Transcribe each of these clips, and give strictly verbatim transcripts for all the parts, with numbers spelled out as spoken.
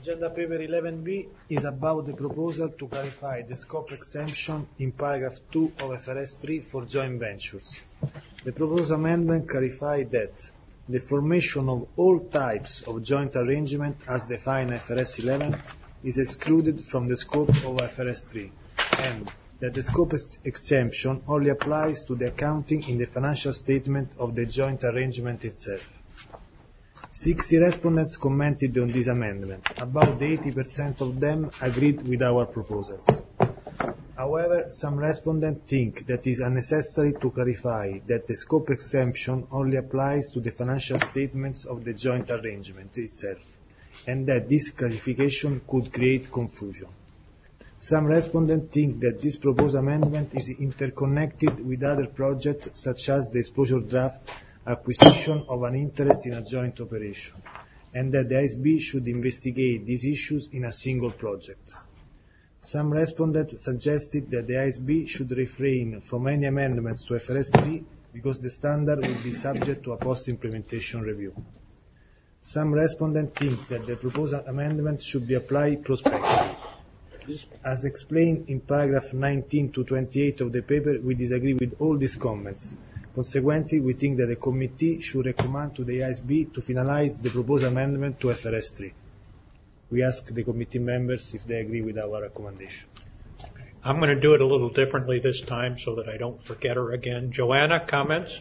Agenda paper eleven B is about the proposal to clarify the scope exemption in paragraph two of F R S three for joint ventures. The proposed amendment clarifies that the formation of all types of joint arrangement as defined in F R S eleven is excluded from the scope of F R S three, and that the scope exemption only applies to the accounting in the financial statement of the joint arrangement itself. sixty respondents commented on this amendment. About eighty percent of them agreed with our proposals. However, some respondents think that it is unnecessary to clarify that the scope exemption only applies to the financial statements of the joint arrangement itself, and that this clarification could create confusion. Some respondents think that this proposed amendment is interconnected with other projects such as the exposure draft acquisition of an interest in a joint operation, and that the I S B should investigate these issues in a single project. Some respondents suggested that the I S B should refrain from any amendments to F R S three because the standard will be subject to a post-implementation review. Some respondents think that the proposed amendment should be applied prospectively. As explained in paragraph nineteen to twenty-eight of the paper, we disagree with all these comments. Consequently, we think that the committee should recommend to the I S B to finalize the proposed amendment to F R S three. We ask the committee members if they agree with our recommendation. I'm going to do it a little differently this time so that I don't forget her again. Joanna, comments?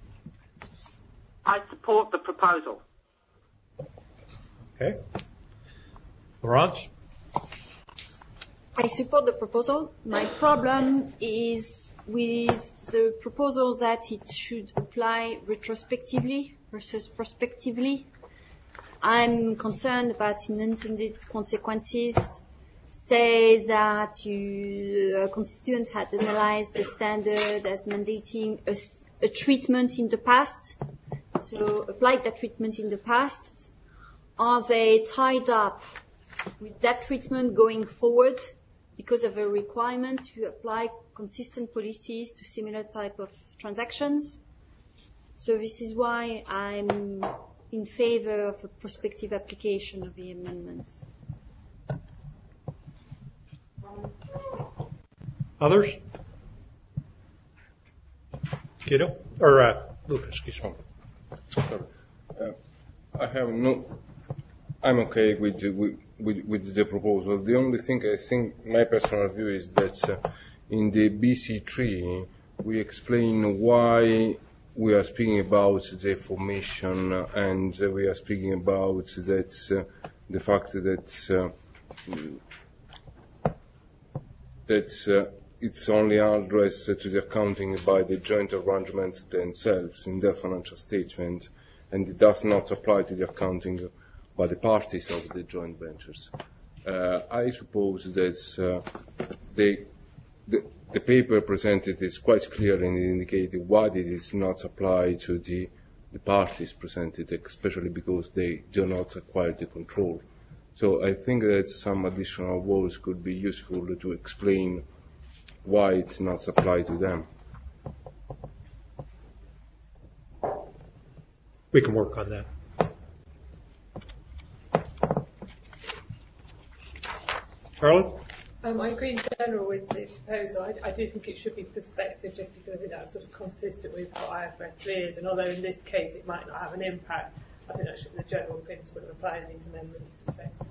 I support the proposal. Okay. Laurence? I support the proposal. My problem is with the proposal that it should apply retrospectively versus prospectively. I'm concerned about unintended consequences. Say that you, a constituent had analyzed the standard as mandating a, a treatment in the past, so applied that treatment in the past. Are they tied up with that treatment going forward because of a requirement to apply consistent policies to similar type of transactions? So this is why I'm in favor of a prospective application of the amendment. Others? Guido? Or uh, Lucas, excuse me. Uh, I have no, I'm okay with the, with, with the proposal. The only thing I think, my personal view is that uh, in the B C three, we explain why we are speaking about the formation, uh, and uh, we are speaking about that uh, the fact that uh, that uh, it's only addressed to the accounting by the joint arrangements themselves in their financial statement, and it does not apply to the accounting by the parties of the joint ventures. Uh, I suppose that uh, they, the, the paper presented is quite clear in indicating why it is not applied to the, the parties presented, especially because they do not acquire the control. So I think that some additional words could be useful to explain why it's not applied to them. We can work on that. Charlotte? Um, I agree in general with the proposal. I, I do think it should be prospective just because I think that's sort of consistent with what I F R S three is, and although in this case it might not have an impact, I think that should be the general principle of applying these amendments prospectively.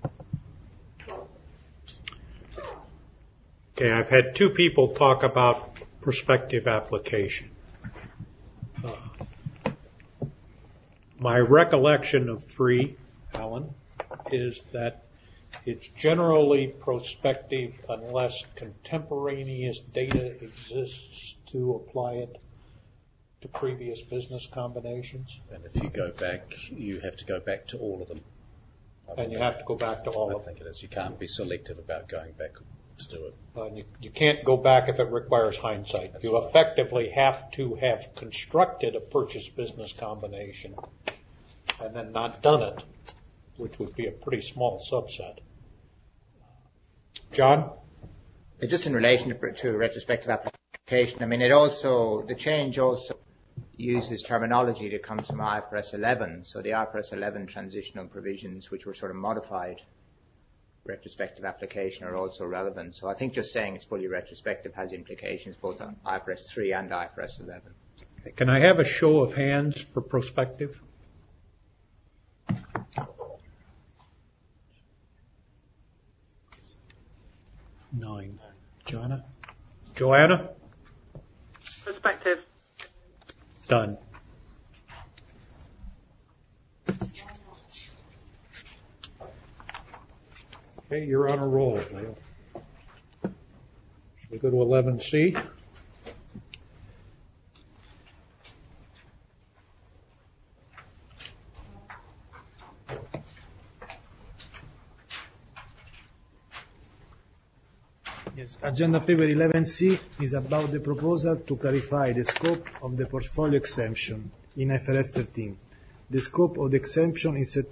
Okay, I've had two people talk about prospective application. Uh, my recollection of three, Alan, is that it's generally prospective unless contemporaneous data exists to apply it to previous business combinations. And if you go back, you have to go back to all of them. And you have to go back to all I of them. think it is. You can't be selective about going back to do it. Uh, you, you can't go back if it requires hindsight. That's you right. effectively have to have constructed a purchase business combination and then not done it, which would be a pretty small subset. John? Just in relation to, to a retrospective application, I mean, it also, the change also uses terminology that comes from I F R S eleven. So the I F R S eleven transitional provisions, which were sort of modified retrospective application are also relevant. So I think just saying it's fully retrospective has implications both on I F R S three and I F R S eleven. Can I have a show of hands for prospective? Nine. Joanna? Joanna? Perspective. Done. Okay, you're on a roll, Leo. Shall we go to eleven C? Yes, agenda paper eleven C is about the proposal to clarify the scope of the portfolio exemption in I F R S thirteen. The scope of the exemption is set